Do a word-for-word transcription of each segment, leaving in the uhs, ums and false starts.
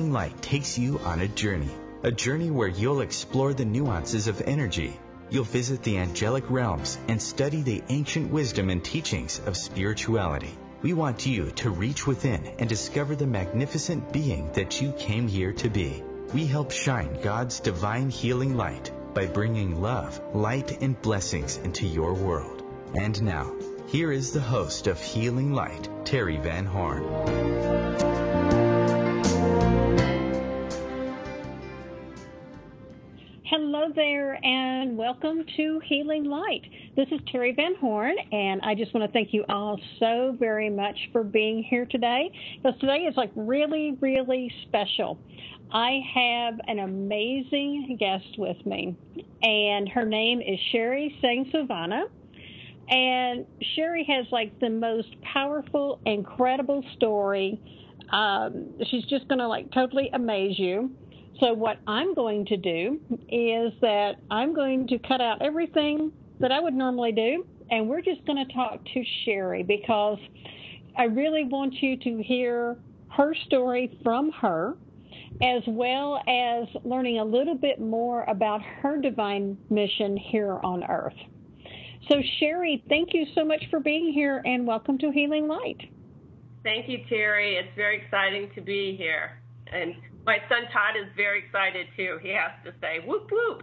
Healing Light takes you on a journey. A journey where you'll explore the nuances of energy. You'll visit the angelic realms and study the ancient wisdom and teachings of spirituality. We want you to reach within and discover the magnificent being that you came here to be. We help shine God's divine healing light by bringing love, light, and blessings into your world. And now, here is the host of Healing Light, Terry Van Horn. Hello there, and welcome to Healing Light. This is Terry Van Horn, and I just want to thank you all so very much for being here today, because today is like really, really special. I have an amazing guest with me, and her name is Sherry Sangsovana. And Sherry has like the most powerful, incredible story. Um, she's just going to like totally amaze you. So what I'm going to do is that I'm going to cut out everything that I would normally do, and we're just going to talk to Sherry, because I really want you to hear her story from her, as well as learning a little bit more about her divine mission here on Earth. So, Sherry, thank you so much for being here, and welcome to Healing Light. Thank you, Terry. It's very exciting to be here. And my son Todd is very excited, too. He has to say, whoop, whoop.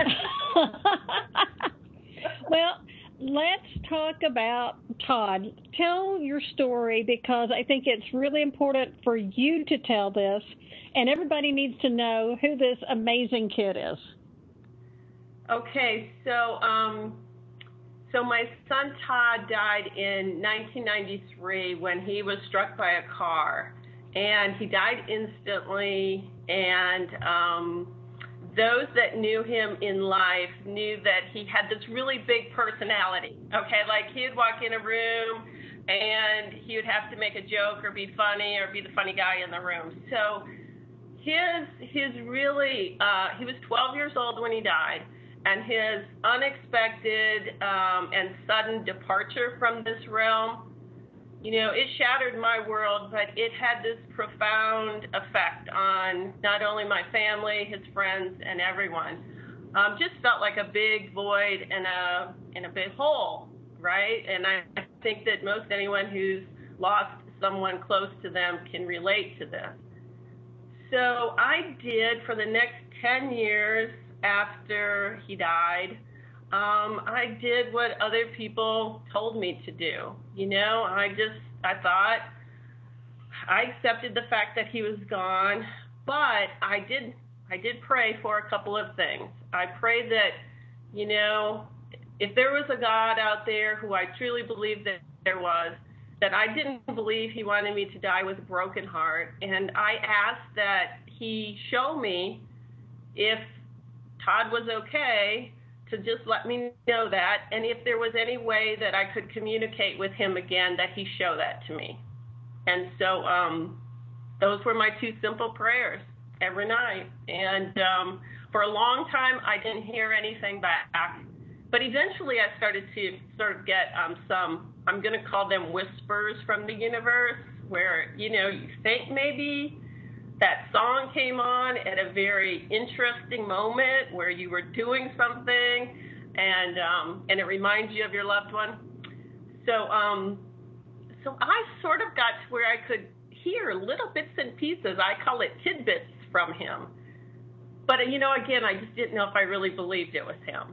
Well, let's talk about Todd. Tell your story, because I think it's really important for you to tell this, and everybody needs to know who this amazing kid is. Okay, so... um. So my son Todd died in nineteen ninety-three when he was struck by a car, and he died instantly. And um, those that knew him in life knew that he had this really big personality. Okay, like he'd walk in a room and he would have to make a joke or be funny or be the funny guy in the room. So his his really uh, he was twelve years old when he died. And his unexpected um, and sudden departure from this realm, you know, it shattered my world, but it had this profound effect on not only my family, his friends, and everyone. Um, just felt like a big void and a in a big hole, right? And I think that most anyone who's lost someone close to them can relate to this. So I did, for the next ten years, after he died, um, I did what other people told me to do. You know, I just, I thought, I accepted the fact that he was gone, but I did, I did pray for a couple of things. I prayed that, you know, if there was a God out there, who I truly believed that there was, that I didn't believe he wanted me to die with a broken heart. And I asked that he show me if Todd was okay, to just let me know that, and if there was any way that I could communicate with him again, that he show that to me. And so um, those were my two simple prayers every night. And um, for a long time, I didn't hear anything back. But eventually I started to sort of get um, some, I'm going to call them whispers from the universe, where, you know, you think maybe that song came on at a very interesting moment where you were doing something, and um, and it reminds you of your loved one. So um, so I sort of got to where I could hear little bits and pieces. I call it tidbits from him. But, you know, again, I just didn't know if I really believed it was him.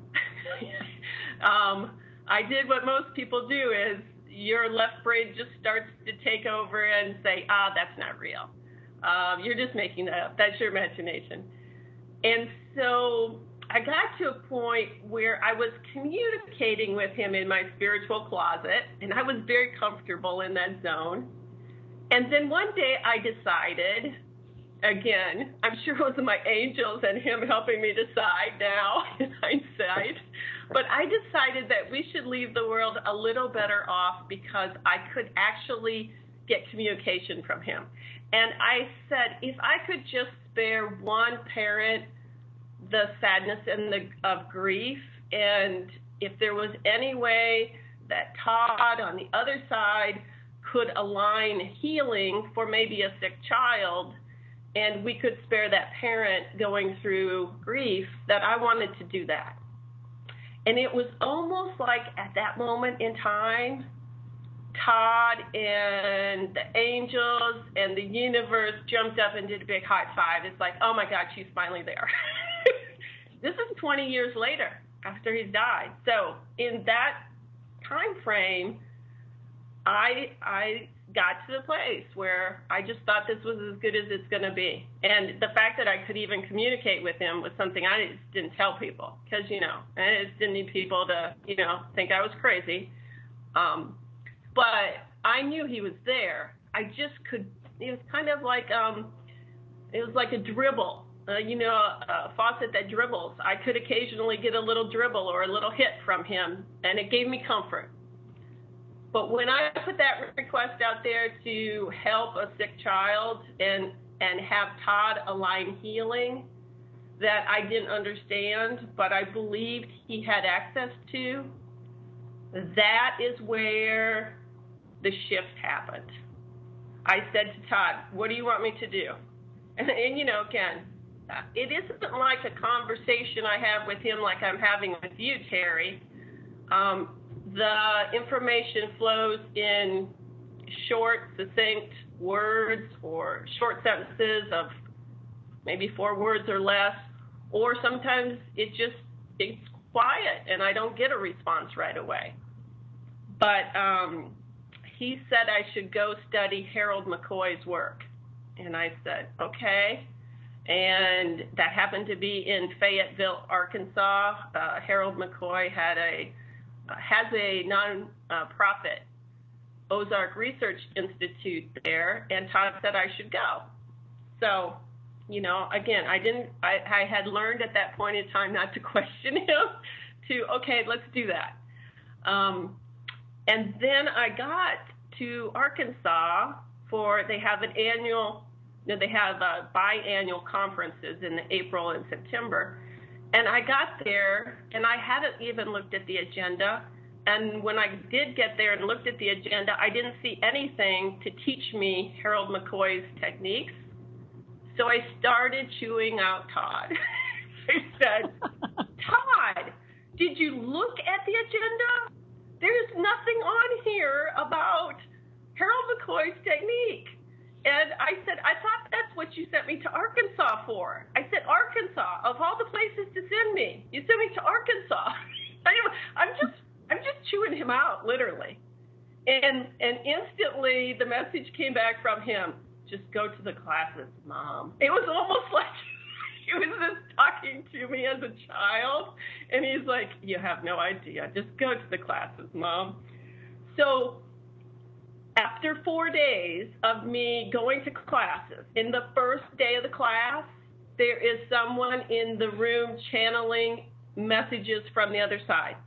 um, I did what most people do, is your left brain just starts to take over and say, ah, that's not real. Um, you're just making that up. That's your imagination. And so I got to a point where I was communicating with him in my spiritual closet, and I was very comfortable in that zone. And then one day I decided, again, I'm sure it was my angels and him helping me decide now in hindsight, but I decided that we should leave the world a little better off, because I could actually get communication from him. And I said, if I could just spare one parent the sadness and the of grief, and if there was any way that Todd on the other side could align healing for maybe a sick child, and we could spare that parent going through grief, that I wanted to do that. And it was almost like at that moment in time, Todd and the angels and the universe jumped up and did a big high five. It's like, oh my God, she's finally there. This is twenty years later after he's died. So in that time frame, I I got to the place where I just thought this was as good as it's going to be. And the fact that I could even communicate with him was something I just didn't tell people, because, you know, I just didn't need people to, you know, think I was crazy. Um, but I knew he was there. I just could, it was kind of like, um, it was like a dribble, uh, you know, a, a faucet that dribbles. I could occasionally get a little dribble or a little hit from him, and it gave me comfort. But when I put that request out there to help a sick child and and have Todd align healing that I didn't understand, but I believed he had access to, that is where the shift happened. I said to Todd, what do you want me to do? And, and you know, again, it isn't like a conversation I have with him like I'm having with you, Terry. Um, The information flows in short, succinct words or short sentences of maybe four words or less, or sometimes it just it's quiet and I don't get a response right away. But um, he said I should go study Harold McCoy's work, and I said, okay. And that happened to be in Fayetteville, Arkansas. Uh, Harold McCoy had a has a non-profit Ozark Research Institute there, and Todd said I should go. So, you know, again, I didn't, I, I had learned at that point in time not to question him, to, okay, let's do that. Um, and then I got to Arkansas for, they have an annual, you know, they have uh, biannual conferences in April and September. And I got there, and I hadn't even looked at the agenda. And when I did get there and looked at the agenda, I didn't see anything to teach me Harold McCoy's techniques. So I started chewing out Todd. I said, Todd, did you look at the agenda? There's nothing on here about Harold McCoy's technique. And I said, I thought that's what you sent me to Arkansas for. I said, Arkansas, of all the places to send me, you sent me to Arkansas. I'm just, I'm just chewing him out, literally. And and instantly the message came back from him, just go to the classes, Mom. It was almost like he was just talking to me as a child. And he's like, you have no idea. Just go to the classes, Mom. So after four days of me going to classes, in the first day of the class, there is someone in the room channeling messages from the other side.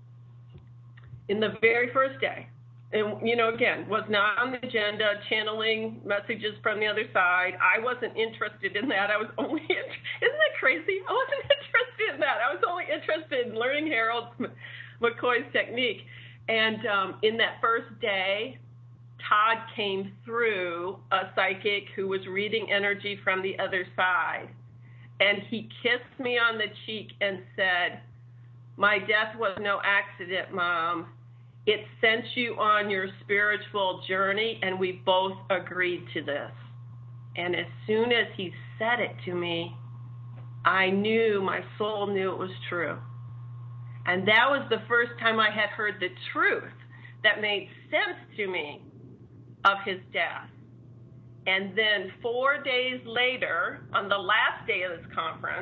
In the very first day. And, you know, again, was not on the agenda, channeling messages from the other side. I wasn't interested in that. I was only, isn't that crazy? I wasn't interested in that. I was only interested in learning Harold McCoy's technique. And um, in that first day, Todd came through, a psychic who was reading energy from the other side. And he kissed me on the cheek and said, my death was no accident, Mom. It sent you on your spiritual journey, and we both agreed to this. And as soon as he said it to me, I knew, my soul knew it was true. And that was the first time I had heard the truth that made sense to me of his death. And then four days later, on the last day of this conference,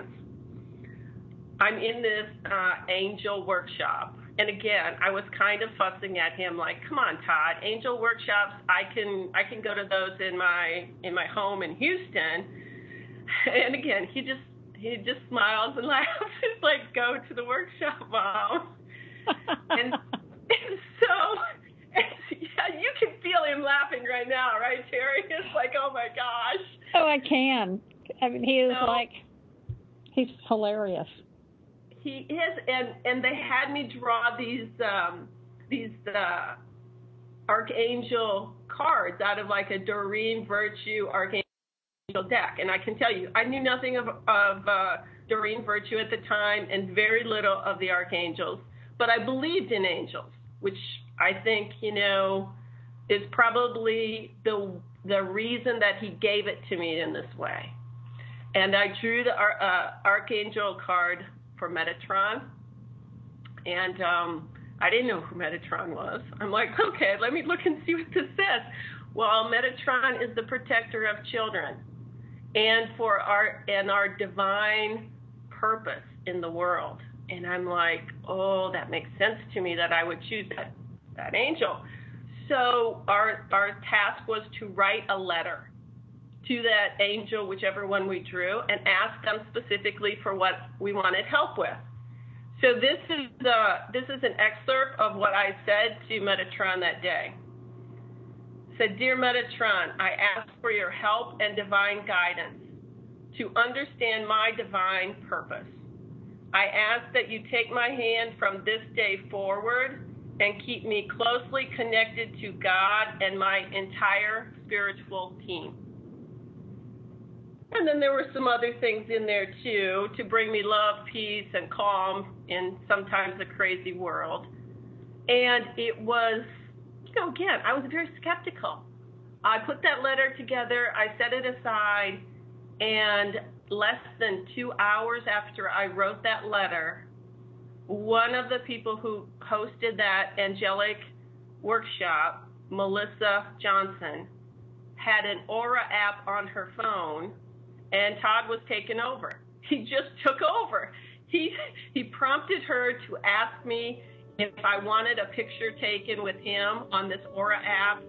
I'm in this uh, angel workshop. And again, I was kind of fussing at him like, come on, Todd, angel workshops, I can I can go to those in my in my home in Houston. And again, he just he just smiles and laughs. He's like, go to the workshop, Mom. and, and so yeah, you can feel him laughing right now, right, Terry? It's like, oh my gosh. Oh, I can. I mean, he is so, like, he's hilarious. He is, and, and they had me draw these um, these uh, archangel cards out of like a Doreen Virtue archangel archangel deck. And I can tell you, I knew nothing of, of uh, Doreen Virtue at the time and very little of the archangels, but I believed in angels, which I think, you know, is probably the the reason that he gave it to me in this way. And I drew the uh, archangel card for Metatron, and um, I didn't know who Metatron was. I'm like, okay, let me look and see what this says. Well, Metatron is the protector of children, and for our and our divine purpose in the world. And I'm like, oh, that makes sense to me that I would choose that, that angel. So our our task was to write a letter to that angel, whichever one we drew, and ask them specifically for what we wanted help with. So this is the this is an excerpt of what I said to Metatron that day. It said, "Dear Metatron, I ask for your help and divine guidance to understand my divine purpose. I ask that you take my hand from this day forward and keep me closely connected to God and my entire spiritual team." And then there were some other things in there too, to bring me love, peace, and calm in sometimes a crazy world. And it was, you know, again, I was very skeptical. I put that letter together, I set it aside, and less than two hours after I wrote that letter, one of the people who hosted that angelic workshop, Melissa Johnson, had an Aura app on her phone, and Todd was taken over. He just took over. He he prompted her to ask me if I wanted a picture taken with him on this Aura app.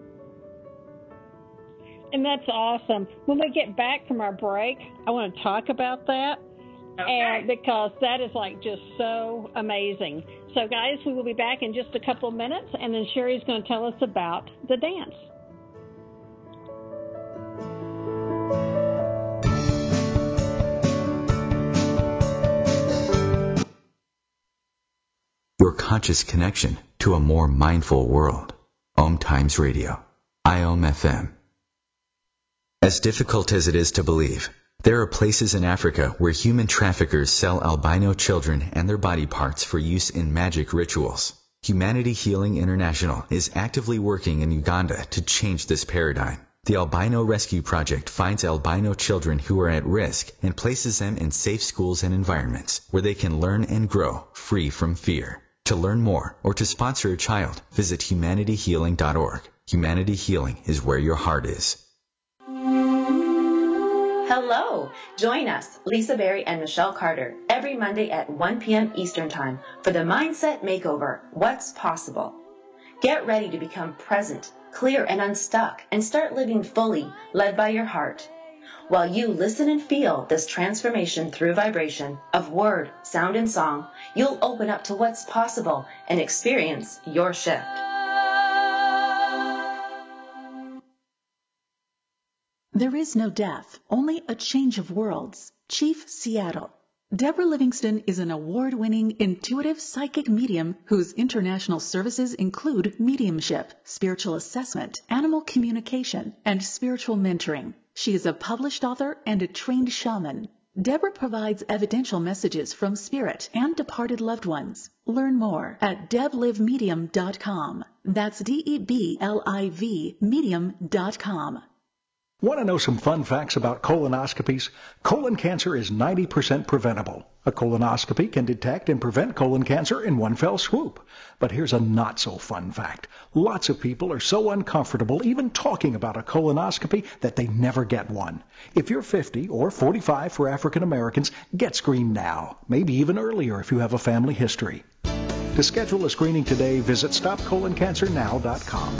And that's awesome. When we get back from our break, I want to talk about that. Okay. And because that is like just so amazing. So guys, we will be back in just a couple of minutes, and then Sherry's going to tell us about the dance. Your conscious connection to a more mindful world. Om Times Radio. I O M F M. As difficult as it is to believe, there are places in Africa where human traffickers sell albino children and their body parts for use in magic rituals. Humanity Healing International is actively working in Uganda to change this paradigm. The Albino Rescue Project finds albino children who are at risk and places them in safe schools and environments where they can learn and grow free from fear. To learn more or to sponsor a child, visit humanity healing dot org. Humanity Healing is where your heart is. Hello! Join us, Lisa Berry and Michelle Carter, every Monday at one p.m. Eastern Time for the Mindset Makeover, What's Possible. Get ready to become present, clear, and unstuck, and start living fully, led by your heart. While you listen and feel this transformation through vibration of word, sound, and song, you'll open up to what's possible and experience your shift. There is no death, only a change of worlds. Chief Seattle. Deborah Livingston is an award-winning intuitive psychic medium whose international services include mediumship, spiritual assessment, animal communication, and spiritual mentoring. She is a published author and a trained shaman. Deborah provides evidential messages from spirit and departed loved ones. Learn more at deb live medium dot com. That's D E B L I V medium dot com. Want to know some fun facts about colonoscopies? Colon cancer is ninety percent preventable. A colonoscopy can detect and prevent colon cancer in one fell swoop. But here's a not-so-fun fact. Lots of people are so uncomfortable even talking about a colonoscopy that they never get one. If you're fifty or forty-five for African Americans, get screened now. Maybe even earlier if you have a family history. To schedule a screening today, visit stop colon cancer now dot com.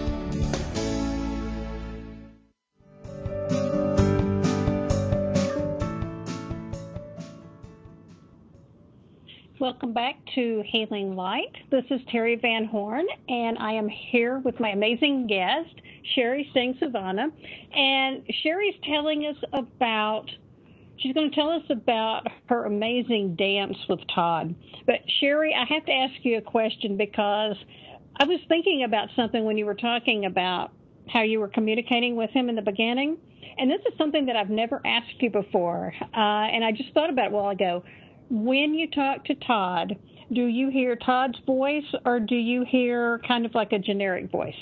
Welcome back to Healing Light. This is Terry Van Horn, and I am here with my amazing guest, Sherry Singh Savannah. And Sherry's telling us about, she's going to tell us about her amazing dance with Todd. But Sherry, I have to ask you a question because I was thinking about something when you were talking about how you were communicating with him in the beginning. And this is something that I've never asked you before, uh, and I just thought about it a while ago. When you talk to Todd, do you hear Todd's voice, or do you hear kind of like a generic voice?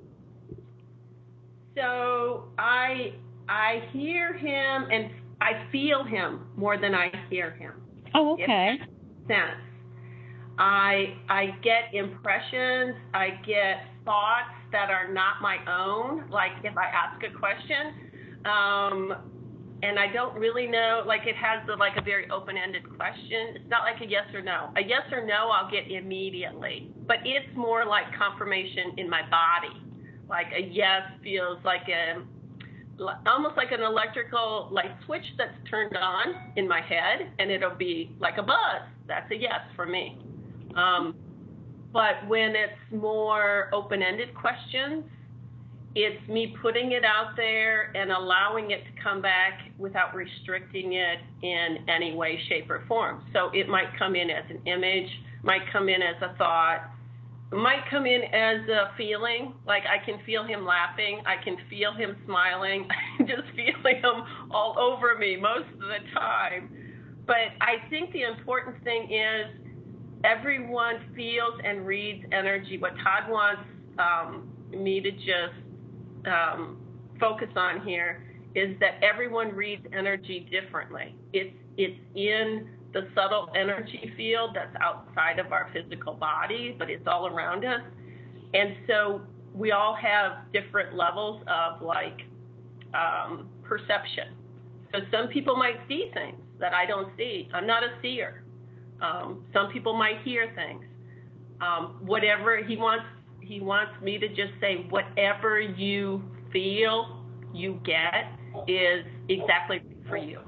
So I I hear him and I feel him more than I hear him. Oh, okay. If that makes sense. I I get impressions, I get thoughts that are not my own, like if I ask a question, um, and I don't really know, like it has the, like a very open-ended question. It's not like a yes or no. A yes or no I'll get immediately, but it's more like confirmation in my body. Like a yes feels like a, almost like an electrical light switch that's turned on in my head, and it'll be like a buzz. That's a yes for me. Um, but when it's more open-ended questions, it's me putting it out there and allowing it to come back without restricting it in any way, shape, or form. So it might come in as an image, might come in as a thought, might come in as a feeling, like I can feel him laughing, I can feel him smiling, I can just feel him all over me most of the time. But I think the important thing is everyone feels and reads energy. What Todd wants um, me to just um, focus on here is that everyone reads energy differently. It's it's in the subtle energy field that's outside of our physical body, but it's all around us. And so we all have different levels of like um, perception. So some people might see things that I don't see. I'm not a seer. Um, some people might hear things. Um, whatever he wants, he wants me to just say, whatever you feel you get is exactly for you.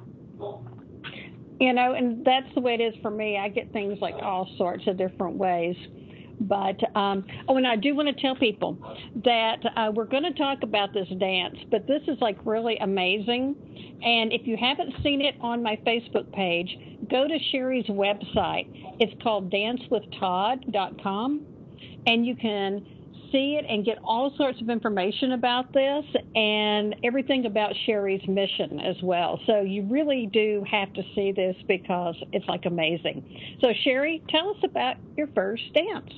You know, and that's the way it is for me. I get things like all sorts of different ways. But, um, oh, and I do want to tell people that uh, we're going to talk about this dance, but this is like really amazing. And if you haven't seen it on my Facebook page, go to Sherry's website. It's called dance with todd dot com, and you can see it and get all sorts of information about this and everything about Sherry's mission as well. So you really do have to see this because it's like amazing. So Sherry, tell us about your first dance.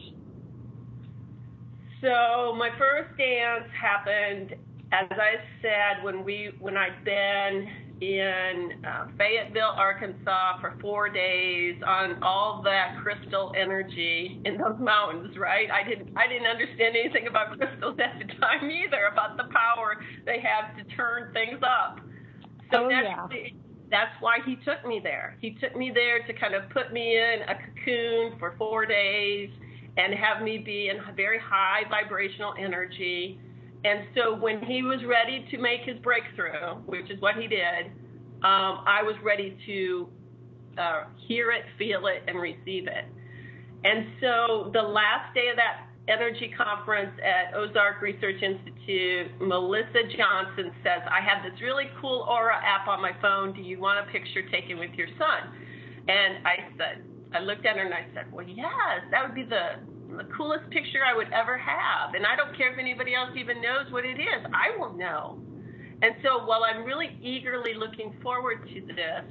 So my first dance happened, as I said, when we when I'd been in uh, Fayetteville, Arkansas for four days on all that crystal energy in those mountains, right? I didn't I didn't understand anything about crystals at the time either, about the power they have to turn things up. So oh, naturally, yeah. That's why he took me there. He took me there to kind of put me in a cocoon for four days and have me be in very high vibrational energy. And so when he was ready to make his breakthrough, which is what he did, um, I was ready to uh, hear it, feel it, and receive it. And so the last day of that energy conference at Ozark Research Institute, Melissa Johnson says, I have this really cool Aura app on my phone. Do you want a picture taken with your son? And I said, I looked at her and I said, well, yes, that would be the the coolest picture I would ever have. And I don't care if anybody else even knows what it is. I will know. And so while I'm really eagerly looking forward to this,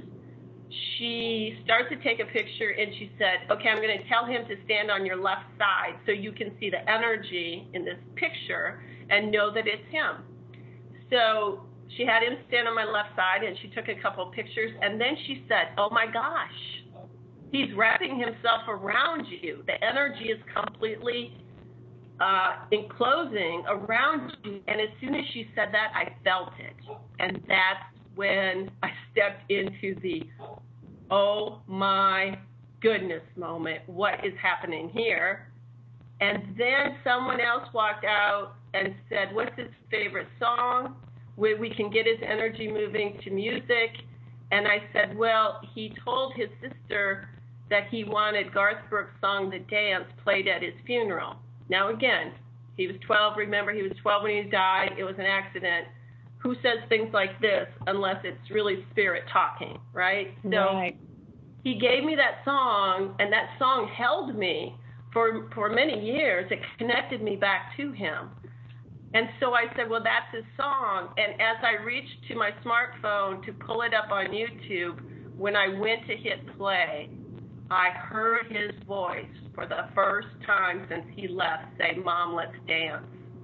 she starts to take a picture and she said, okay, I'm going to tell him to stand on your left side so you can see the energy in this picture and know that it's him. So she had him stand on my left side and she took a couple of pictures and then she said, oh my gosh, he's wrapping himself around you. The energy is completely uh, enclosing around you. And as soon as she said that, I felt it. And that's when I stepped into the, oh my goodness moment. What is happening here? And then someone else walked out and said, what's his favorite song? Where we can get his energy moving to music. And I said, well, he told his sister that he wanted Garth Brooks' song, The Dance, played at his funeral. Now, again, he was twelve. Remember, he was twelve when he died. It was an accident. Who says things like this unless it's really spirit talking, right? So right. He gave me that song, and that song held me for, for many years. It connected me back to him. And so I said, well, that's his song. And as I reached to my smartphone to pull it up on YouTube, when I went to hit play, I heard his voice for the first time since he left say, Mom, let's dance.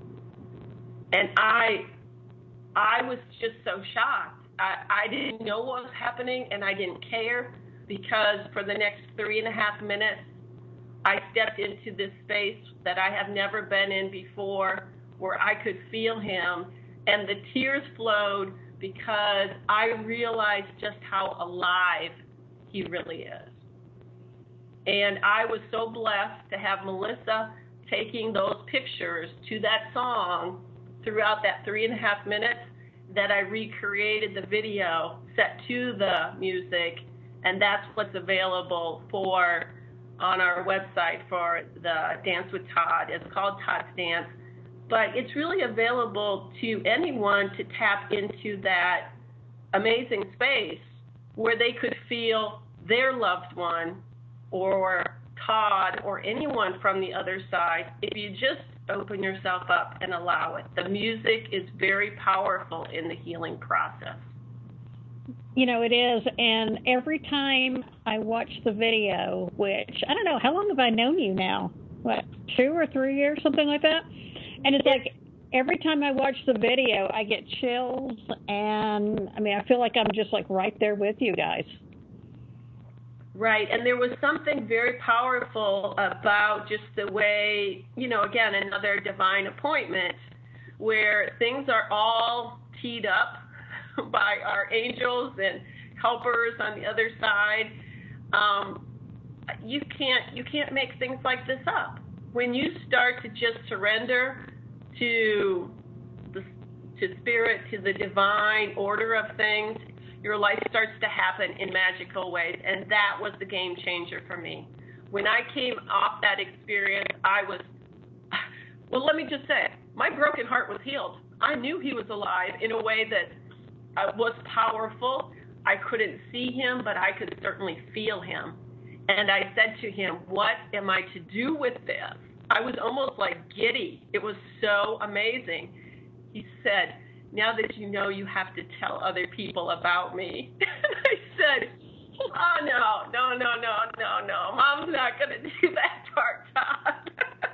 And I I was just so shocked. I, I didn't know what was happening, and I didn't care, because for the next three and a half minutes, I stepped into this space that I have never been in before, where I could feel him, and the tears flowed because I realized just how alive he really is. And I was so blessed to have Melissa taking those pictures to that song throughout that three and a half minutes that I recreated the video set to the music, and that's what's available for on our website for the Dance with Todd. It's called Todd's Dance, but it's really available to anyone to tap into that amazing space where they could feel their loved one or Todd or anyone from the other side if you just open yourself up and allow it. The music is very powerful in the healing process. You know, it is, and every time I watch the video, which, I don't know, how long have I known you now? What, two or three years, something like that? And it's like every time I watch the video, I get chills, and, I mean, I feel like I'm just, like, right there with you guys. Right, and there was something very powerful about just the way, you know, again, another divine appointment, where things are all teed up by our angels and helpers on the other side. Um, you can't you can't make things like this up. When you start to just surrender to the to spirit, to the divine order of things, your life starts to happen in magical ways, and that was the game changer for me. When I came off that experience, I was, well, let me just say, my broken heart was healed. I knew he was alive in a way that uh, was powerful. I couldn't see him, but I could certainly feel him. And I said to him, what am I to do with this? I was almost like giddy. It was so amazing. He said, now that you know, you have to tell other people about me. And I said, oh, no, no, no, no, no, no. Mom's not going to do that part, Todd.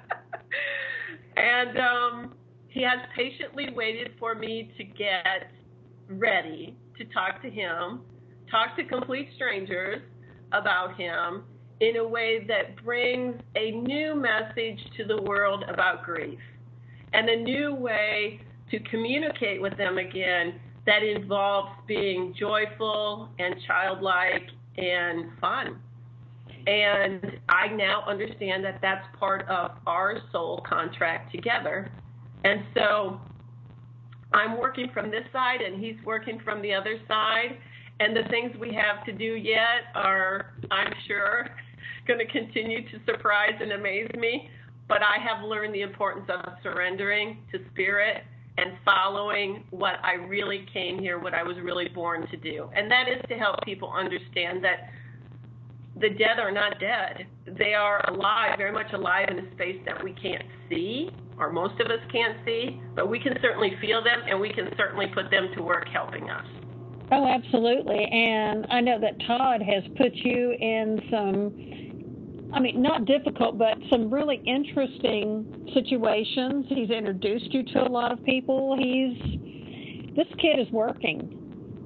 And um, he has patiently waited for me to get ready to talk to him, talk to complete strangers about him in a way that brings a new message to the world about grief and a new way to communicate with them again that involves being joyful and childlike and fun. And I now understand that that's part of our soul contract together. And so I'm working from this side and he's working from the other side. And the things we have to do yet are, I'm sure, going to continue to surprise and amaze me. But I have learned the importance of surrendering to spirit and following what I really came here, what I was really born to do. And that is to help people understand that the dead are not dead. They are alive, very much alive in a space that we can't see, or most of us can't see, but we can certainly feel them, and we can certainly put them to work helping us. Oh, absolutely. And I know that Todd has put you in some, I mean, not difficult, but some really interesting situations. He's introduced you to a lot of people. He's, this kid is working.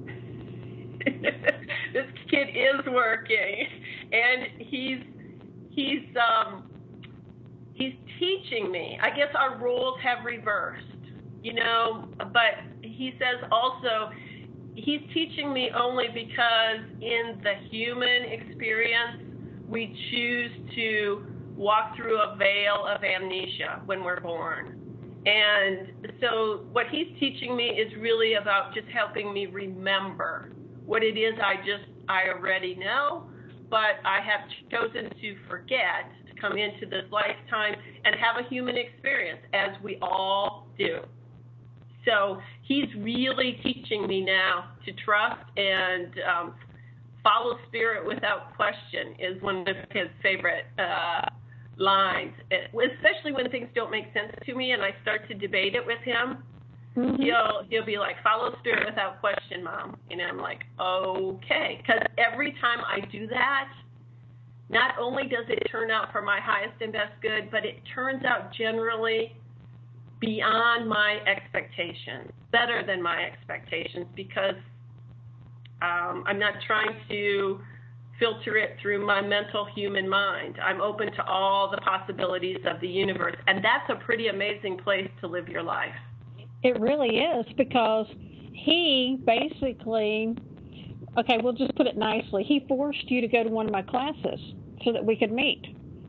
This kid is working, and he's he's um he's teaching me. I guess our roles have reversed, you know, but he says also he's teaching me only because in the human experience we choose to walk through a veil of amnesia when we're born. And so what he's teaching me is really about just helping me remember what it is I just, I already know, but I have chosen to forget, to come into this lifetime and have a human experience, as we all do. So he's really teaching me now to trust and um, follow spirit without question is one of his favorite uh, lines, especially when things don't make sense to me and I start to debate it with him. Mm-hmm. He'll he'll be like, follow spirit without question, Mom. And I'm like, okay. Because every time I do that, not only does it turn out for my highest and best good, but it turns out generally beyond my expectations, better than my expectations, because um, I'm not trying to filter it through my mental human mind. I'm open to all the possibilities of the universe, and that's a pretty amazing place to live your life. It really is, because he basically, okay, we'll just put it nicely, he forced you to go to one of my classes so that we could meet.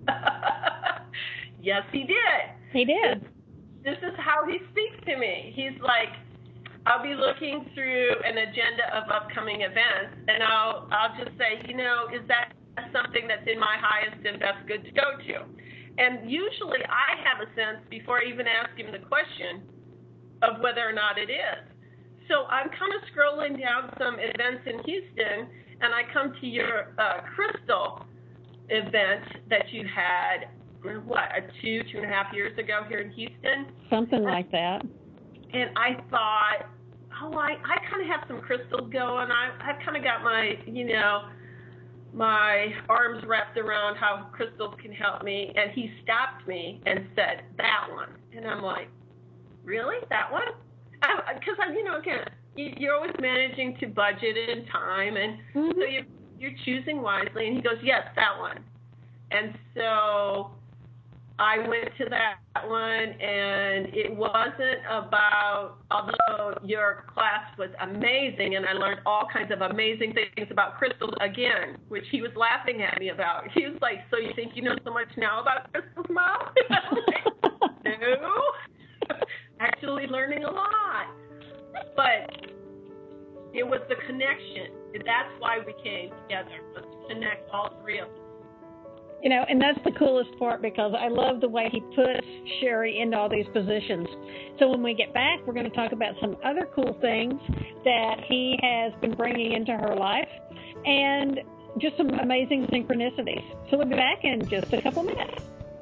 Yes, he did. He did. This, this is how he speaks to me. He's like, I'll be looking through an agenda of upcoming events, and I'll I'll just say, you know, is that something that's in my highest and best good to go to? And usually I have a sense before I even ask him the question of whether or not it is. So I'm kind of scrolling down some events in Houston, and I come to your uh, crystal event that you had, what, two, two and a half years ago here in Houston? Something like that. And I thought, oh, I, I kind of have some crystals going. I, I've kind of got my, you know, my arms wrapped around how crystals can help me. And he stopped me and said, that one. And I'm like, really? That one? Because I'm, you know, again, you're always managing to budget and time, and mm-hmm. so you're, you're choosing wisely. And he goes, yes, that one. And so I went to that one, and it wasn't about, although your class was amazing, and I learned all kinds of amazing things about crystals again, which he was laughing at me about. He was like, so you think you know so much now about crystals, Mom? I was like, no. Actually learning a lot. But it was the connection. That's why we came together, was to connect all three of us. You know, and that's the coolest part, because I love the way he puts Sherry into all these positions. So when we get back, we're going to talk about some other cool things that he has been bringing into her life, and just some amazing synchronicities. So we'll be back in just a couple minutes.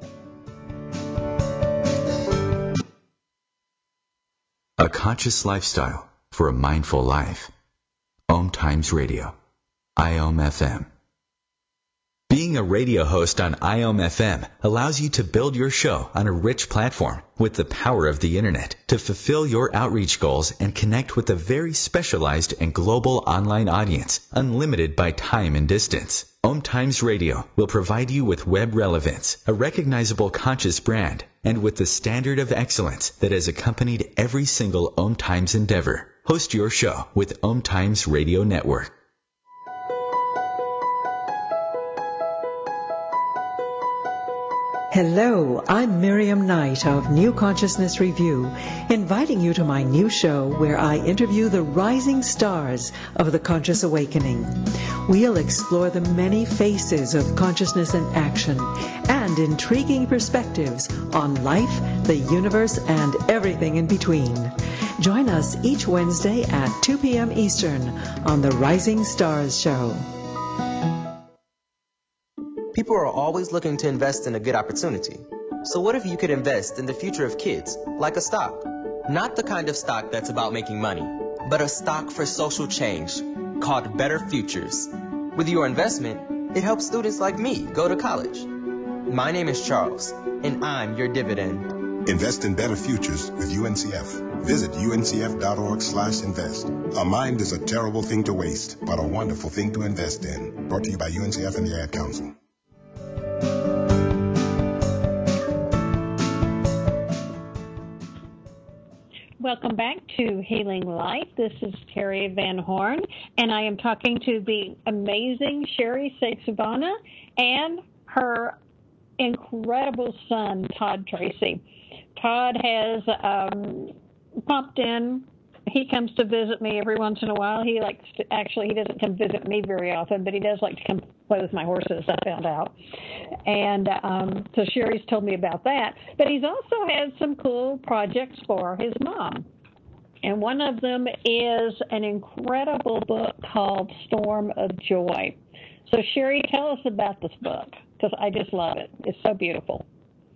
A conscious lifestyle for a mindful life. Om Times Radio. I O M F M. Being a radio host on I O M F M allows you to build your show on a rich platform with the power of the internet to fulfill your outreach goals and connect with a very specialized and global online audience, unlimited by time and distance. Om Times Radio will provide you with web relevance, a recognizable conscious brand, and with the standard of excellence that has accompanied every single Om Times endeavor. Host your show with Om Times Radio Network. Hello, I'm Miriam Knight of New Consciousness Review, inviting you to my new show where I interview the rising stars of the conscious awakening. We'll explore the many faces of consciousness in action and intriguing perspectives on life, the universe, and everything in between. Join us each Wednesday at two p.m. Eastern on the Rising Stars Show. People are always looking to invest in a good opportunity. So what if you could invest in the future of kids, like a stock? Not the kind of stock that's about making money, but a stock for social change called Better Futures. With your investment, it helps students like me go to college. My name is Charles, and I'm your dividend. Invest in Better Futures with U N C F. Visit uncf.org slash invest. A mind is a terrible thing to waste, but a wonderful thing to invest in. Brought to you by U N C F and the Ad Council. Welcome back to Healing Light. This is Terry Van Horn, and I am talking to the amazing Sherry Sexubana and her incredible son, Todd Tracy. Todd has um, popped in. He comes to visit me every once in a while. He likes to, actually, he doesn't come visit me very often, but he does like to come play with my horses, I found out. And um, so Sherry's told me about that. But he's also had some cool projects for his mom. And one of them is an incredible book called Storm of Joy. So, Sherry, tell us about this book, because I just love it. It's so beautiful.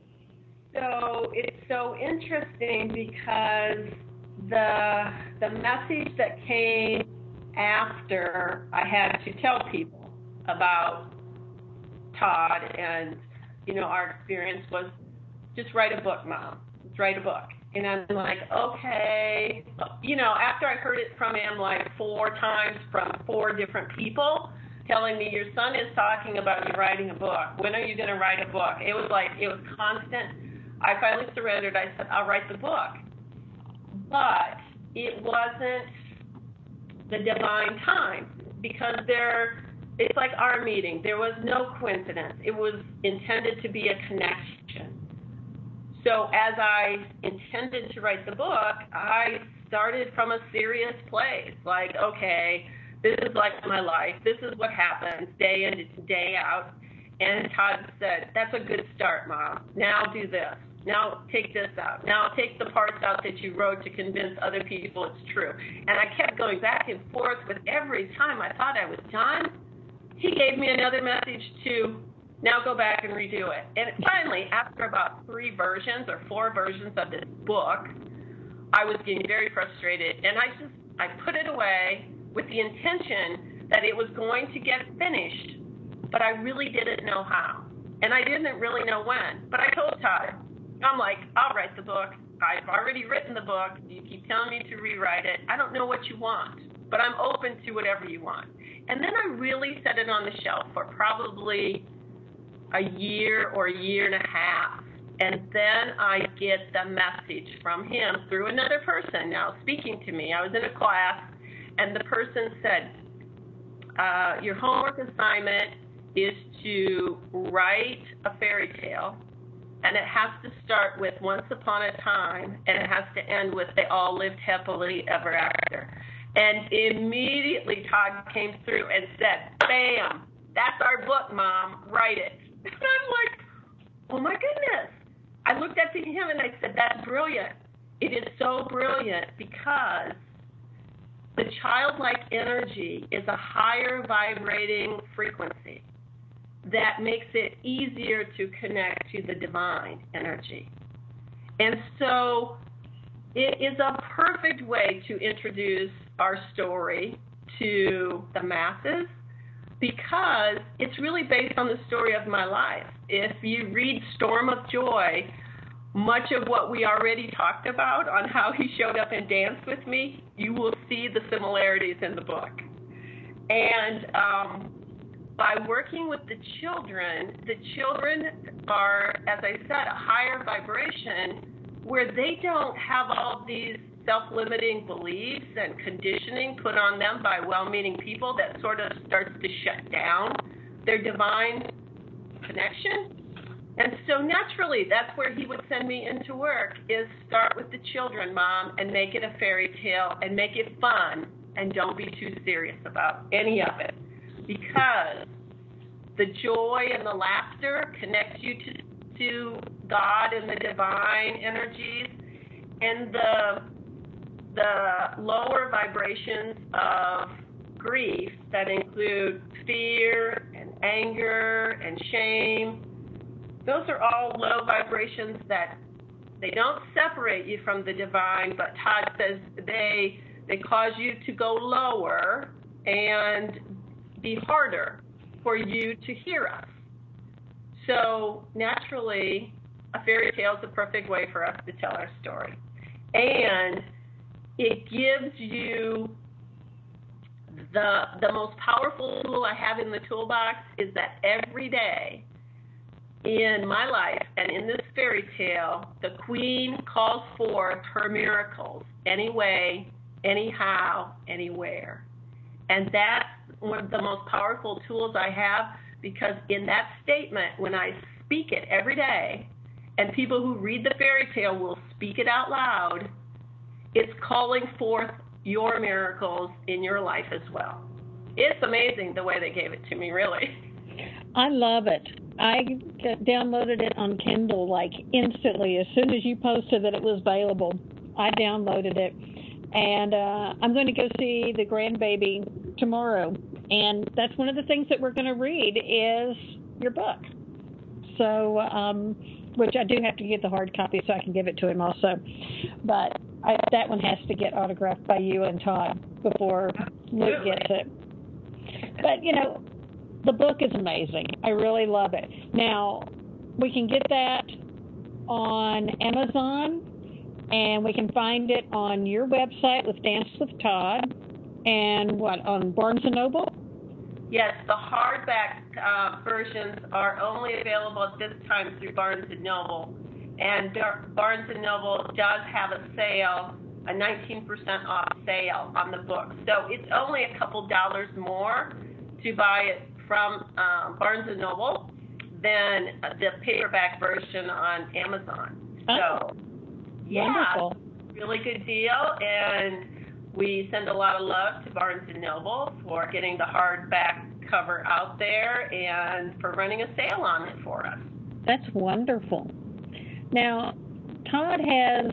So it's so interesting because the the message that came after I had to tell people about Todd and, you know, our experience was just write a book, Mom. Just write a book. And I'm like, okay. You know, after I heard it from him like four times from four different people telling me, your son is talking about you writing a book. When are you going to write a book? It was like, it was constant. I finally surrendered. I said, I'll write the book. But it wasn't the divine time, because there, it's like our meeting. There was no coincidence. It was intended to be a connection. So as I intended to write the book, I started from a serious place. Like, okay, this is like my life. This is what happens day in and day out. And Todd said, that's a good start, Mom. Now do this. Now take this out. Now take the parts out that you wrote to convince other people it's true. And I kept going back and forth, but every time I thought I was done, he gave me another message to now go back and redo it. And finally, after about three versions or four versions of this book, I was getting very frustrated. And I just, I put it away with the intention that it was going to get finished, but I really didn't know how. And I didn't really know when. But I told Todd, I'm like, I'll write the book. I've already written the book. You keep telling me to rewrite it. I don't know what you want, but I'm open to whatever you want. And then I really set it on the shelf for probably a year or a year and a half. And then I get the message from him through another person now speaking to me. I was in a class, and the person said, uh, your homework assignment is to write a fairy tale, and it has to start with once upon a time, and it has to end with they all lived happily ever after. And immediately Todd came through and said, bam, that's our book, Mom, write it. And I'm like, oh my goodness. I looked up to him and I said, that's brilliant. It is so brilliant because the childlike energy is a higher vibrating frequency that makes it easier to connect to the divine energy. And so it is a perfect way to introduce our story to the masses, because it's really based on the story of my life. If you read Storm of Joy, much of what we already talked about on how he showed up and danced with me, you will see the similarities in the book. And um, by working with the children, the children are, as I said, a higher vibration where they don't have all these self-limiting beliefs and conditioning put on them by well-meaning people that sort of starts to shut down their divine connection. And so naturally, that's where he would send me into work, is start with the children, Mom, and make it a fairy tale and make it fun, and don't be too serious about any of it, because the joy and the laughter connects you to, to God and the divine energies, and the the lower vibrations of grief that include fear and anger and shame, those are all low vibrations that they don't separate you from the divine, but Todd says they they cause you to go lower and be harder for you to hear us. So naturally, a fairy tale is the perfect way for us to tell our story. And it gives you the the most powerful tool I have in the toolbox is that every day in my life and in this fairy tale, the queen calls forth her miracles anyway, anyhow, anywhere. And that's one of the most powerful tools I have, because in that statement, when I speak it every day, and people who read the fairy tale will speak it out loud, it's calling forth your miracles in your life as well. It's amazing the way they gave it to me, really. I love it. I downloaded it on Kindle like instantly. As soon as you posted that it was available, I downloaded it. And uh, I'm going to go see the grandbaby tomorrow. and that's one of the things that we're going to read is your book. So, um, which I do have to get the hard copy so I can give it to him also. But I, that one has to get autographed by you and Todd before Luke gets it. But, you know, the book is amazing. I really love it. Now, we can get that on Amazon, and we can find it on your website with Dance with Todd, and what, on Barnes and Noble? Yes, the hardback uh, versions are only available at this time through Barnes and Noble, and Barnes and Noble does have a sale, a nineteen percent off sale on the book. So it's only a couple dollars more to buy it from uh, Barnes and Noble than the paperback version on Amazon. Oh, so, yeah, wonderful. Really good deal, and we send a lot of love to Barnes and Noble for getting the hardback cover out there and for running a sale on it for us. That's wonderful. Now, Todd has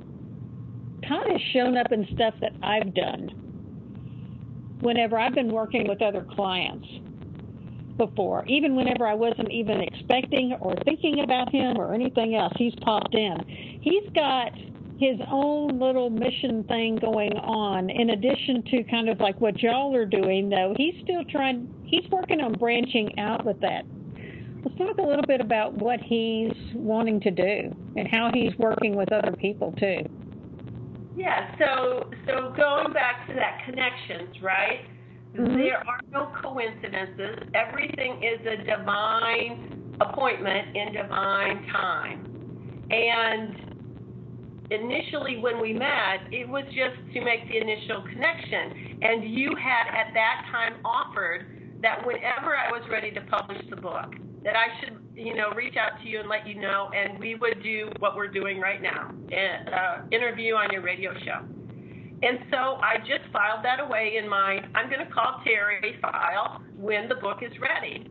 Todd has shown up in stuff that I've done whenever I've been working with other clients before. Even whenever I wasn't even expecting or thinking about him or anything else, he's popped in. He's got his own little mission thing going on in addition to kind of like what y'all are doing, though. He's still trying, he's working on branching out with that. Let's talk a little bit about what he's wanting to do and how he's working with other people, too. Yeah, so so going back to that connections, right? Mm-hmm. There are no coincidences. Everything is a divine appointment in divine time. And initially when we met, it was just to make the initial connection. And you had at that time offered that whenever I was ready to publish the book, that I should, you know, reach out to you and let you know, and we would do what we're doing right now, an uh, interview on your radio show. And so I just filed that away in my, I'm going to call Terry file when the book is ready.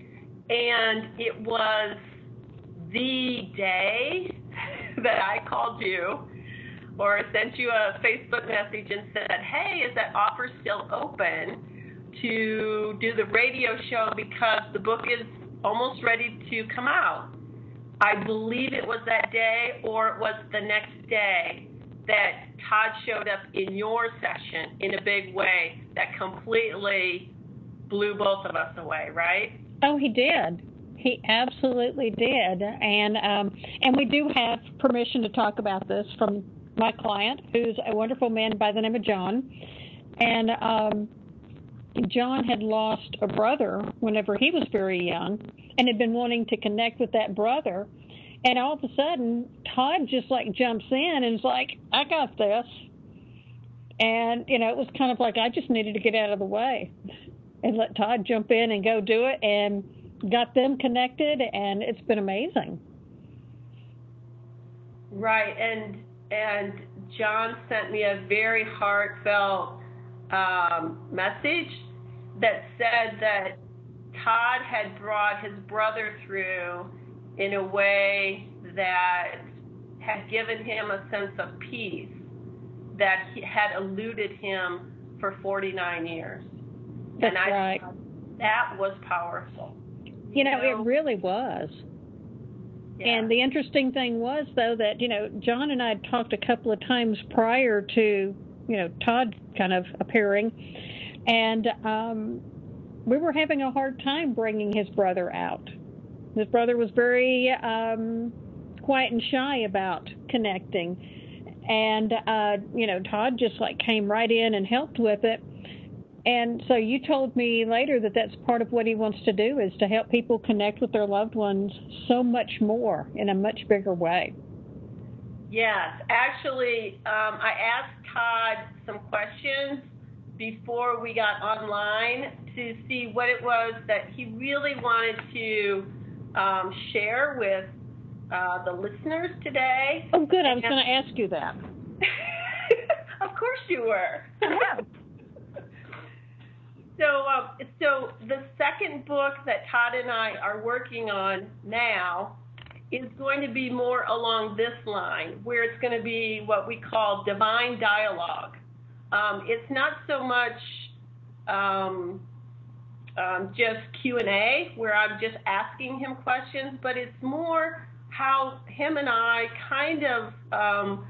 And it was the day that I called you or sent you a Facebook message and said, hey, is that offer still open to do the radio show because the book is almost ready to come out? I believe it was that day or it was the next day that Todd showed up in your session in a big way that completely blew both of us away, right? Oh, he did. He absolutely did. And um, and we do have permission to talk about this from my client, who's a wonderful man by the name of John. And um, John had lost a brother whenever he was very young and had been wanting to connect with that brother. And all of a sudden, Todd just like jumps in and is like, I got this. And, you know, it was kind of like I just needed to get out of the way and let Todd jump in and go do it, and got them connected, and it's been amazing. Right, and and John sent me a very heartfelt um, message that said that Todd had brought his brother through in a way that had given him a sense of peace that he had eluded him for forty-nine years. That's and I right. That was powerful. You know, it really was. Yeah. And the interesting thing was, though, that, you know, John and I had talked a couple of times prior to, you know, Todd kind of appearing, and um, we were having a hard time bringing his brother out. His brother was very um, quiet and shy about connecting. And, uh, you know, Todd just, like, came right in and helped with it. And so you told me later that that's part of what he wants to do, is to help people connect with their loved ones so much more in a much bigger way. Yes. Actually, um, I asked Todd some questions before we got online to see what it was that he really wanted to um, share with uh, the listeners today. Oh, good. I was going to ask you that. Of course you were. Yeah. So, um, so the second book that Todd and I are working on now is going to be more along this line, where it's going to be what we call divine dialogue. Um, it's not so much um, um, just Q and A where I'm just asking him questions, but it's more how him and I kind of um,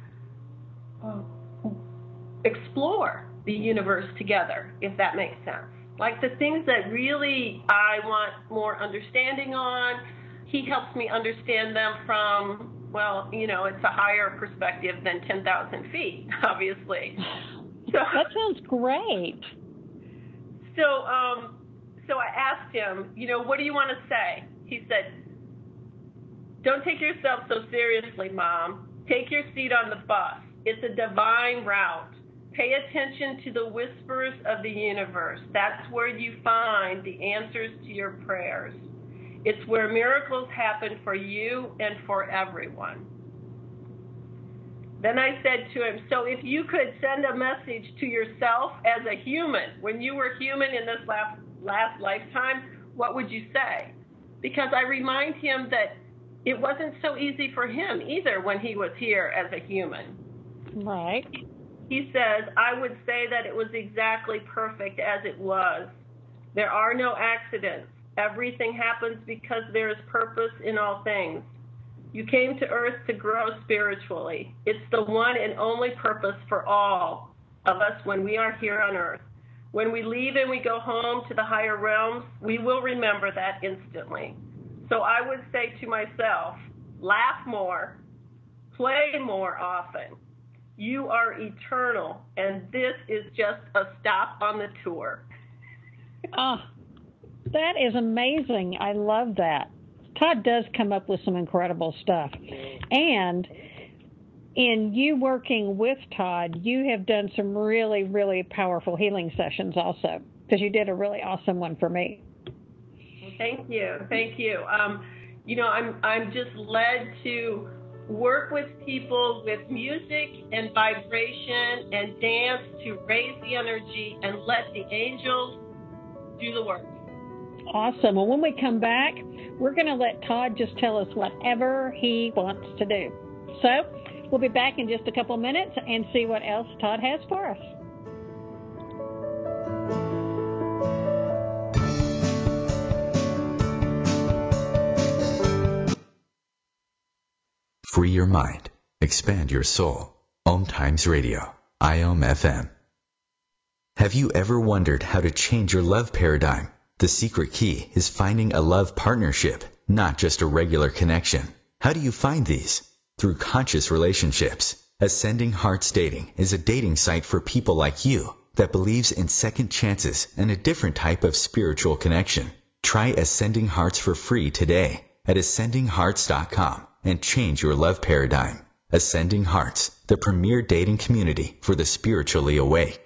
explore the universe together, if that makes sense. Like the things that really I want more understanding on, he helps me understand them from, well, you know, it's a higher perspective than ten thousand feet, obviously. So, that sounds great. So, um, so I asked him, you know, what do you want to say? He said, don't take yourself so seriously, Mom. Take your seat on the bus. It's a divine route. Pay attention to the whispers of the universe. That's where you find the answers to your prayers. It's where miracles happen for you and for everyone. Then I said to him, so if you could send a message to yourself as a human, when you were human in this last, last lifetime, what would you say? Because I remind him that it wasn't so easy for him either when he was here as a human. Right. He says, I would say that it was exactly perfect as it was. There are no accidents. Everything happens because there is purpose in all things. You came to earth to grow spiritually. It's the one and only purpose for all of us when we are here on earth. When we leave and we go home to the higher realms, we will remember that instantly. So I would say to myself, laugh more, play more often. You are eternal, and this is just a stop on the tour. Oh, that is amazing. I love that. Todd does come up with some incredible stuff. And in you working with Todd, you have done some really, really powerful healing sessions also, because you did a really awesome one for me. Thank you. Thank you. Um, you know, I'm I'm just led to work with people with music and vibration and dance to raise the energy and let the angels do the work. Awesome. Well, when we come back, we're going to let Todd just tell us whatever he wants to do. So we'll be back in just a couple minutes and see what else Todd has for us. Free your mind. Expand your soul. Om Times Radio. I O M F M. Have you ever wondered how to change your love paradigm? The secret key is finding a love partnership, not just a regular connection. How do you find these? Through conscious relationships. Ascending Hearts Dating is a dating site for people like you that believes in second chances and a different type of spiritual connection. Try Ascending Hearts for free today at ascending hearts dot com and change your love paradigm. Ascending Hearts, the premier dating community for the spiritually awake.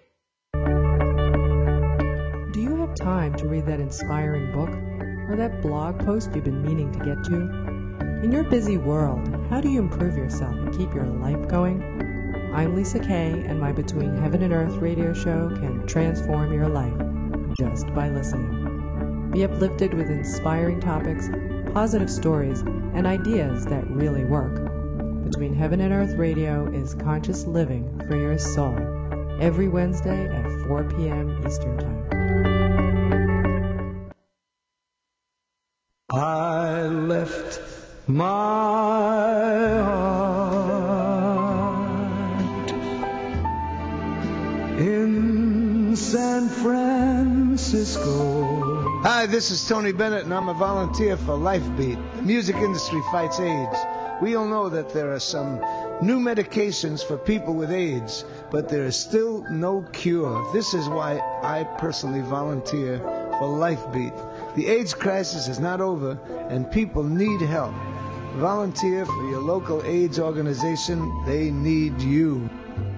Do you have time to read that inspiring book or that blog post you've been meaning to get to? In your busy world, how do you improve yourself and keep your life going? I'm Lisa Kay, and my Between Heaven and Earth radio show can transform your life just by listening. Be uplifted with inspiring topics, positive stories, and ideas that really work. Between Heaven and Earth Radio is conscious living for your soul, every Wednesday at four p.m. Eastern Time. I left my heart in San Francisco. Hi, this is Tony Bennett, and I'm a volunteer for LifeBeat. The music industry fights AIDS. We all know that there are some new medications for people with AIDS, but there is still no cure. This is why I personally volunteer for LifeBeat. The AIDS crisis is not over, and people need help. Volunteer for your local AIDS organization. They need you.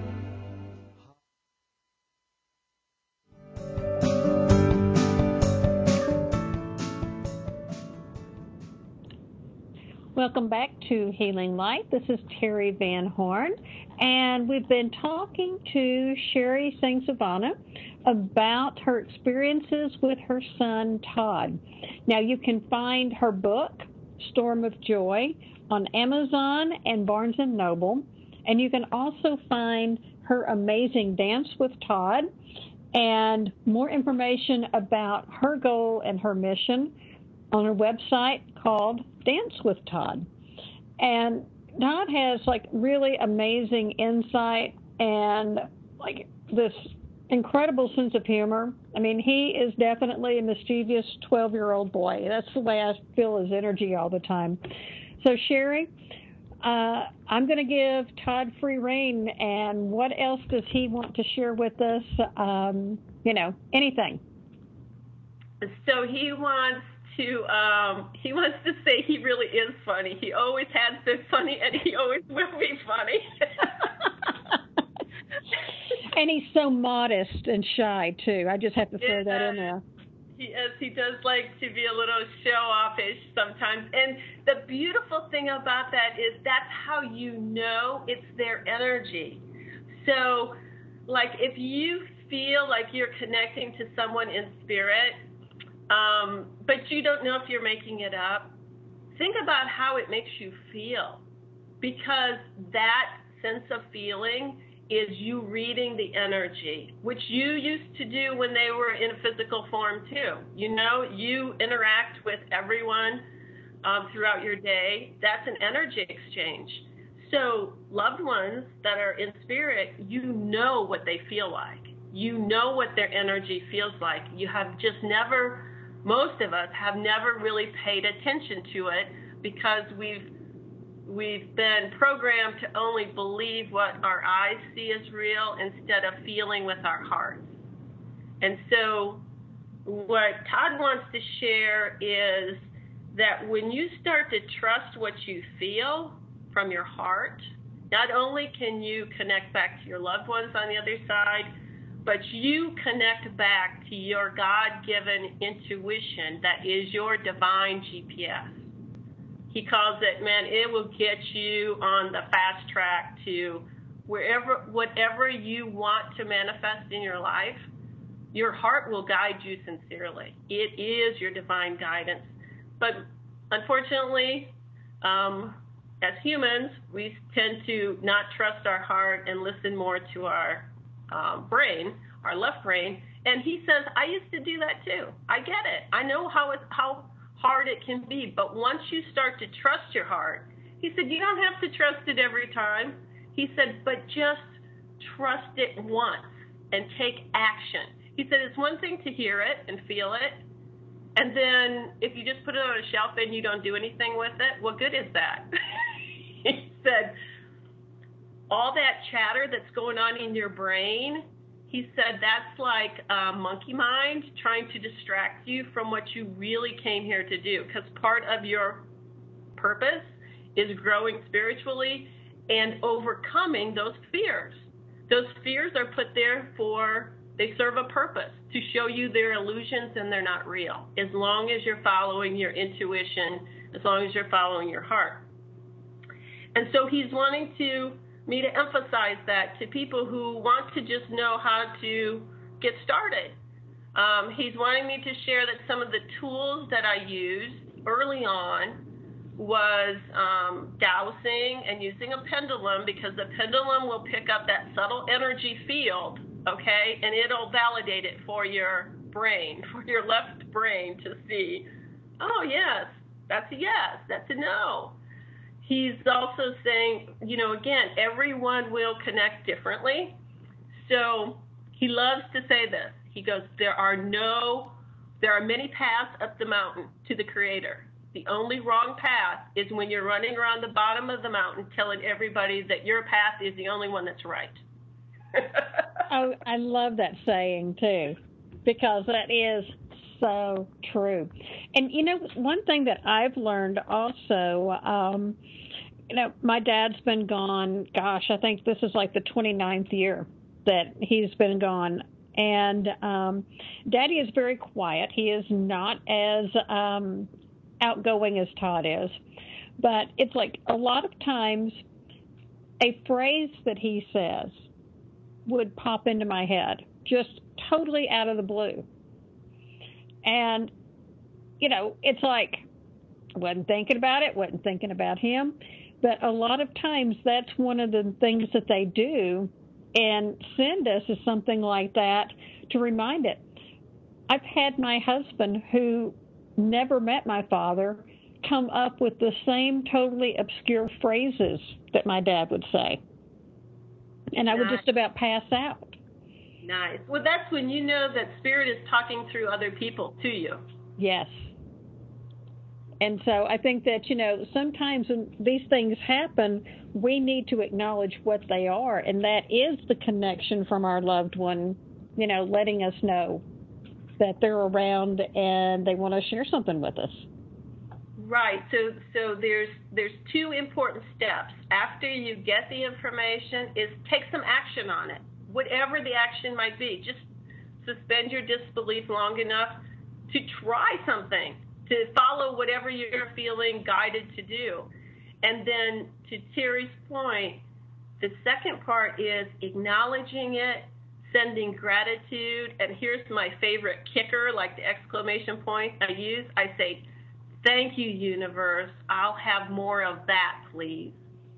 Welcome back to Healing Light. This is Terry Van Horn, and we've been talking to Sherry Sangsavana about her experiences with her son, Todd. Now, you can find her book, Storm of Joy, on Amazon and Barnes and Noble, and you can also find her amazing Dance with Todd and more information about her goal and her mission on her website called Dance with Todd. And Todd has like really amazing insight and like this incredible sense of humor. I mean, he is definitely a mischievous twelve-year-old boy. That's the way I feel his energy all the time. So, Sherry, uh, I'm going to give Todd free rein, and what else does he want to share with us? Um, you know, anything. So he wants to, um, he wants to say he really is funny. He always has been funny, and he always will be funny. And he's so modest and shy, too. I just have to throw yeah, that in there. He is. He does like to be a little show-offish sometimes. And the beautiful thing about that is that's how you know it's their energy. So, like, if you feel like you're connecting to someone in spirit, um, but you don't know if you're making it up, think about how it makes you feel. Because that sense of feeling is you reading the energy, which you used to do when they were in physical form too. You know, you interact with everyone um, throughout your day. That's an energy exchange. So loved ones that are in spirit, you know what they feel like. You know what their energy feels like. You have just never, most of us have never really paid attention to it because we've We've been programmed to only believe what our eyes see as real instead of feeling with our hearts. And so what Todd wants to share is that when you start to trust what you feel from your heart, not only can you connect back to your loved ones on the other side, but you connect back to your God-given intuition that is your divine G P S. He calls it, man, it will get you on the fast track to wherever, whatever you want to manifest in your life, your heart will guide you sincerely. It is your divine guidance. But unfortunately, um, as humans, we tend to not trust our heart and listen more to our um, brain, our left brain. And he says, I used to do that too. I get it. I know how it, how hard it can be, but once you start to trust your heart, he said, you don't have to trust it every time. He said, but just trust it once and take action. He said, it's one thing to hear it and feel it, and then if you just put it on a shelf and you don't do anything with it, what good is that? He said, all that chatter that's going on in your brain, he said that's like a monkey mind trying to distract you from what you really came here to do, because part of your purpose is growing spiritually and overcoming those fears. Those fears are put there for, they serve a purpose, to show you they're illusions and they're not real, as long as you're following your intuition, as long as you're following your heart. And so he's wanting to me to emphasize that to people who want to just know how to get started. Um, he's wanting me to share that some of the tools that I used early on was um, dowsing and using a pendulum, because the pendulum will pick up that subtle energy field, okay, and it'll validate it for your brain, for your left brain to see, oh, yes, that's a yes, that's a no. He's also saying, you know, again, everyone will connect differently. So he loves to say this. He goes, there are no, there are many paths up the mountain to the Creator. The only wrong path is when you're running around the bottom of the mountain telling everybody that your path is the only one that's right. Oh, I love that saying, too, because that is so true. And, you know, one thing that I've learned also, um, you know, my dad's been gone, gosh, I think this is like the twenty-ninth year that he's been gone. And um, Daddy is very quiet. He is not as um, outgoing as Todd is. But it's like a lot of times a phrase that he says would pop into my head, just totally out of the blue. And, you know, it's like, wasn't thinking about it, wasn't thinking about him. But a lot of times that's one of the things that they do and send us is something like that to remind it. I've had my husband, who never met my father, come up with the same totally obscure phrases that my dad would say. And I would just about pass out. Nice. Well, that's when you know that Spirit is talking through other people to you. Yes. And so I think that, you know, sometimes when these things happen, we need to acknowledge what they are. And that is the connection from our loved one, you know, letting us know that they're around and they want to share something with us. Right. So so there's there's two important steps. After you get the information, is take some action on it. Whatever the action might be, just suspend your disbelief long enough to try something, to follow whatever you're feeling guided to do. And then to Terry's point, the second part is acknowledging it, sending gratitude. And here's my favorite kicker, like the exclamation point I use. I say, thank you, universe. I'll have more of that, please.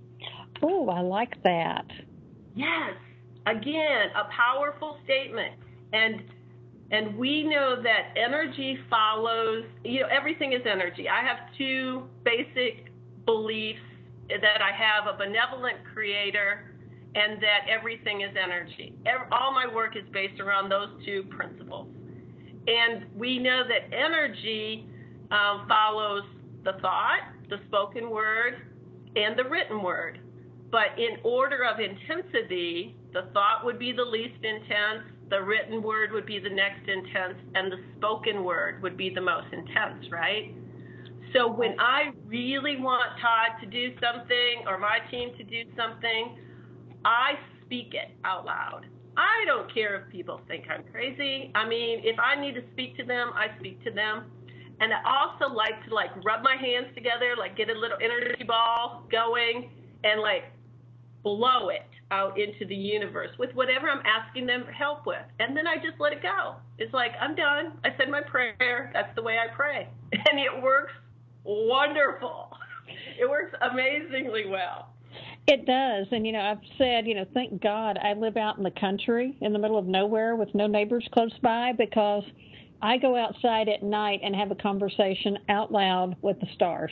Oh, I like that. Yes. Again, a powerful statement. And and we know that energy follows, you know, everything is energy. I have two basic beliefs, that I have a benevolent creator and that everything is energy. All my work is based around those two principles. And we know that energy um, follows the thought, the spoken word, and the written word. But in order of intensity, the thought would be the least intense, the written word would be the next intense, and the spoken word would be the most intense, right? So when I really want Todd to do something or my team to do something, I speak it out loud. I don't care if people think I'm crazy. I mean, if I need to speak to them, I speak to them. And I also like to like rub my hands together, like get a little energy ball going and like blow it out into the universe with whatever I'm asking them for help with. And then I just let it go. It's like, I'm done. I said my prayer. That's the way I pray. And it works wonderful. It works amazingly well. It does. And, you know, I've said, you know, thank God I live out in the country in the middle of nowhere with no neighbors close by, because I go outside at night and have a conversation out loud with the stars.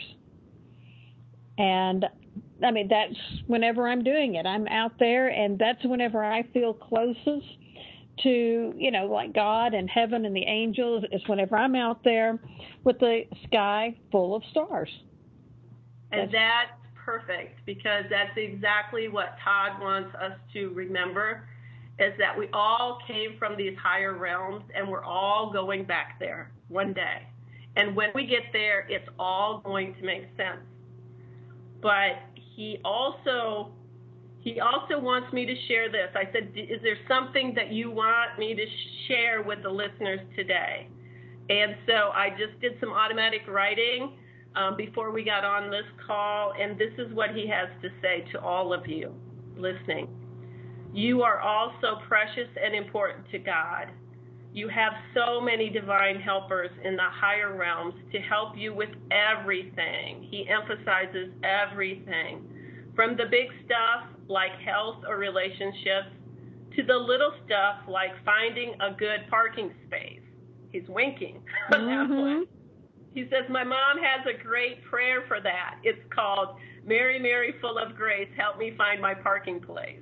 And, I mean, that's whenever I'm doing it. I'm out there, and that's whenever I feel closest to, you know, like God and heaven and the angels, is whenever I'm out there with the sky full of stars. And that's perfect, because that's exactly what Todd wants us to remember, is that we all came from these higher realms, and we're all going back there one day. And when we get there, it's all going to make sense. But he also he also wants me to share this. I said, is there something that you want me to share with the listeners today? And so I just did some automatic writing um, before we got on this call, and this is what he has to say to all of you listening. You are all so precious and important to God. You have so many divine helpers in the higher realms to help you with everything. He emphasizes everything, from the big stuff like health or relationships to the little stuff like finding a good parking space. He's winking on that one. He says, my mom has a great prayer for that. It's called, Mary, Mary, full of grace, help me find my parking place.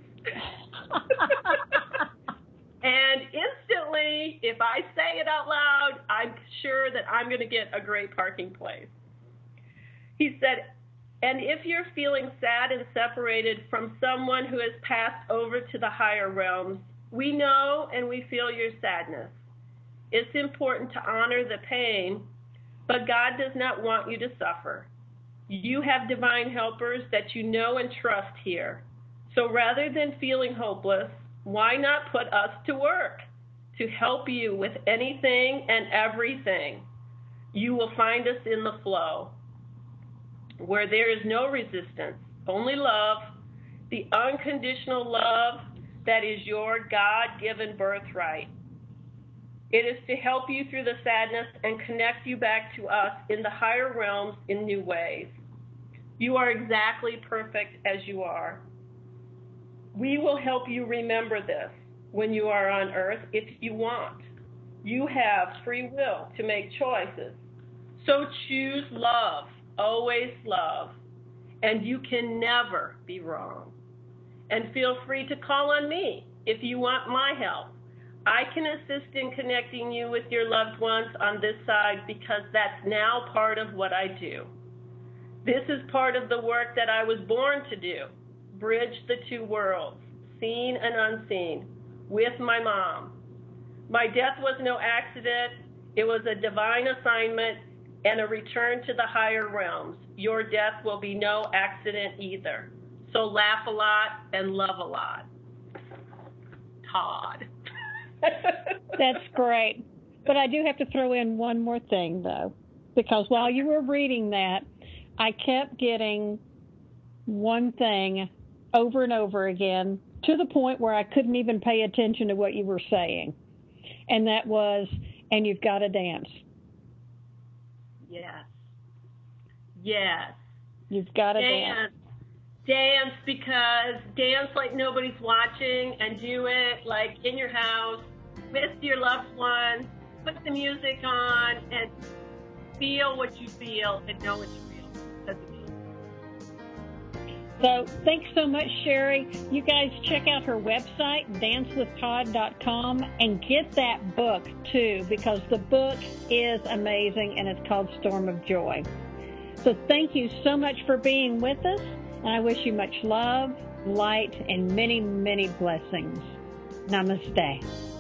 And instantly, if I say it out loud, I'm sure that I'm going to get a great parking place. He said, and if you're feeling sad and separated from someone who has passed over to the higher realms, we know and we feel your sadness. It's important to honor the pain, but God does not want you to suffer. You have divine helpers that you know and trust here. So rather than feeling hopeless, why not put us to work to help you with anything and everything? You will find us in the flow, where there is no resistance, only love, the unconditional love that is your God-given birthright. It is to help you through the sadness and connect you back to us in the higher realms in new ways. You are exactly perfect as you are. We will help you remember this when you are on Earth if you want. You have free will to make choices. So choose love, always love, and you can never be wrong. And feel free to call on me if you want my help. I can assist in connecting you with your loved ones on this side because that's now part of what I do. This is part of the work that I was born to do, bridge the two worlds, seen and unseen, with my mom. My death was no accident. It was a divine assignment and a return to the higher realms. Your death will be no accident either. So laugh a lot and love a lot. Todd. That's great. But I do have to throw in one more thing, though, because while you were reading that, I kept getting one thing over and over again to the point where I couldn't even pay attention to what you were saying. And that was, and you've got to dance. Yes. Yes. You've got to dance. dance. Dance because dance like nobody's watching and do it like in your house with your loved ones. Put the music on and feel what you feel and know what you feel. So thanks so much, Sherry. You guys check out her website, dance with todd dot com, and get that book, too, because the book is amazing, and it's called Storm of Joy. So thank you so much for being with us, and I wish you much love, light, and many, many blessings. Namaste.